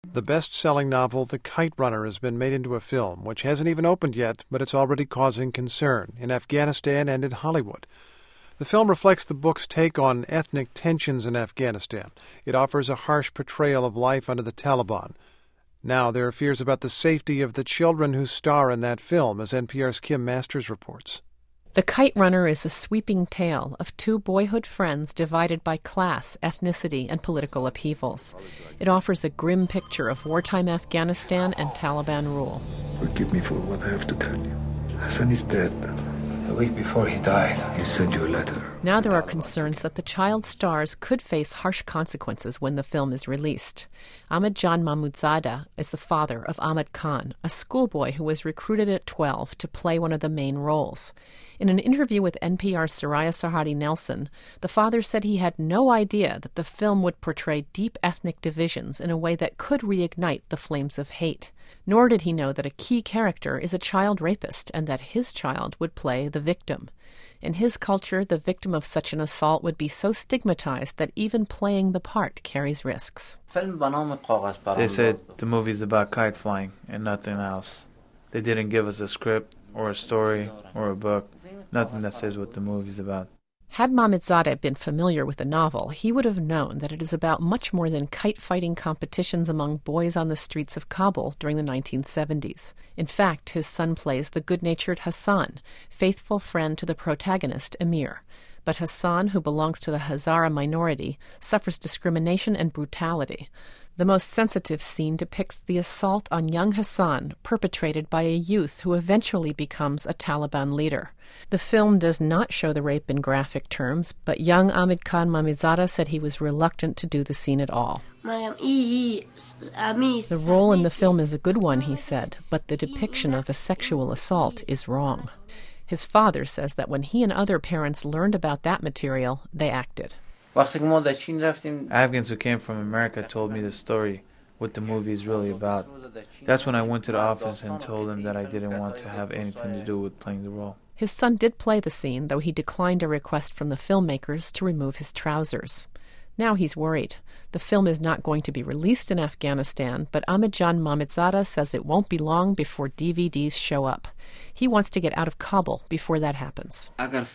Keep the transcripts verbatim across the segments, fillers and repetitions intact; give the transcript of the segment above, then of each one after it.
The best-selling novel The Kite Runner has been made into a film, which hasn't even opened yet, but it's already causing concern in Afghanistan and in Hollywood. The film reflects the book's take on ethnic tensions in Afghanistan. It offers a harsh portrayal of life under the Taliban. Now there are fears about the safety of the children who star in that film, as N P R's Kim Masters reports. The Kite Runner is a sweeping tale of two boyhood friends divided by class, ethnicity, and political upheavals. It offers a grim picture of wartime Afghanistan and Taliban rule. Forgive me for what I have to tell you. Hassan is dead. A week before he died, He sent you a letter. Now there are concerns that the child stars could face harsh consequences when the film is released. Ahmadjan Mahmudzada is the father of Ahmad Khan, a schoolboy who was recruited at twelve to play one of the main roles. In an interview with N P R's Soraya Sarhadi Nelson, the father said he had no idea that the film would portray deep ethnic divisions in a way that could reignite the flames of hate. Nor did he know that a key character is a child rapist and that his child would play the victim. In his culture, the victim of such an assault would be so stigmatized that even playing the part carries risks. They said the movie's about kite flying and nothing else. They didn't give us a script or a story or a book. Nothing that says what the movie's about. Had Mahmudzada been familiar with the novel, he would have known that it is about much more than kite-fighting competitions among boys on the streets of Kabul during the nineteen seventies. In fact, his son plays the good-natured Hassan, faithful friend to the protagonist, Amir. But Hassan, who belongs to the Hazara minority, suffers discrimination and brutality. The most sensitive scene depicts the assault on young Hassan perpetrated by a youth who eventually becomes a Taliban leader. The film does not show the rape in graphic terms, but young Ahmad Khan Mahmudzada said he was reluctant to do the scene at all. The role in the film is a good one, he said, but the depiction of a sexual assault is wrong. His father says that when he and other parents learned about that material, they acted. Afghans who came from America told me the story, what the movie is really about. That's when I went to the office and told them that I didn't want to have anything to do with playing the role. His son did play the scene, though he declined a request from the filmmakers to remove his trousers. Now he's worried. The film is not going to be released in Afghanistan, but Ahmadjan Mahmudzada says it won't be long before D V Ds show up. He wants to get out of Kabul before that happens. If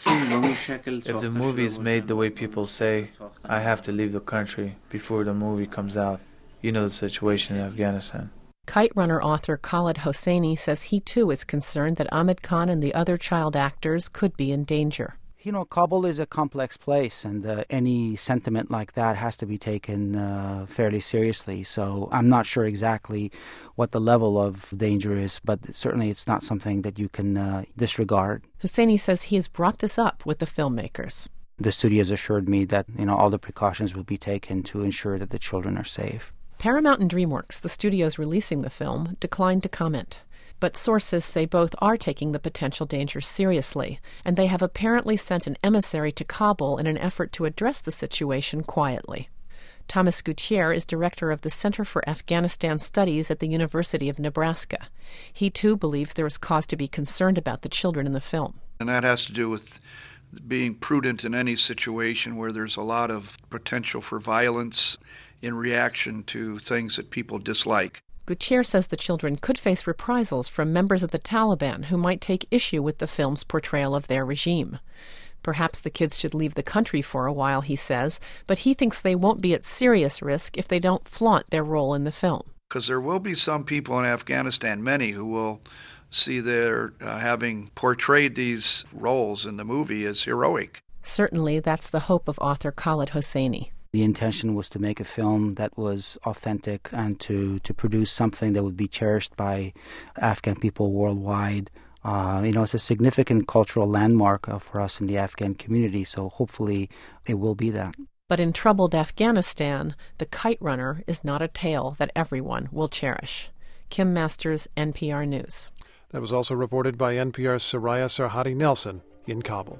the movie is made the way people say, I have to leave the country before the movie comes out. You know the situation in Afghanistan. Kite Runner author Khaled Hosseini says he too is concerned that Ahmad Khan and the other child actors could be in danger. You know, Kabul is a complex place, and uh, any sentiment like that has to be taken uh, fairly seriously. So I'm not sure exactly what the level of danger is, but certainly it's not something that you can uh, disregard. Hosseini says he has brought this up with the filmmakers. The studio has assured me that, you know, all the precautions will be taken to ensure that the children are safe. Paramount and DreamWorks, the studios releasing the film, declined to comment. But sources say both are taking the potential danger seriously, and they have apparently sent an emissary to Kabul in an effort to address the situation quietly. Thomas Gutierrez is director of the Center for Afghanistan Studies at the University of Nebraska. He too believes there is cause to be concerned about the children in the film. And that has to do with being prudent in any situation where there's a lot of potential for violence in reaction to things that people dislike. Gutierrez says the children could face reprisals from members of the Taliban who might take issue with the film's portrayal of their regime. Perhaps the kids should leave the country for a while, he says, but he thinks they won't be at serious risk if they don't flaunt their role in the film. Because there will be some people in Afghanistan, many, who will see their uh, having portrayed these roles in the movie as heroic. Certainly, that's the hope of author Khaled Hosseini. The intention was to make a film that was authentic and to, to produce something that would be cherished by Afghan people worldwide. Uh, you know, it's a significant cultural landmark uh, for us in the Afghan community, so hopefully it will be that. But in troubled Afghanistan, The Kite Runner is not a tale that everyone will cherish. Kim Masters, N P R News. That was also reported by N P R's Soraya Sarhadi Nelson in Kabul.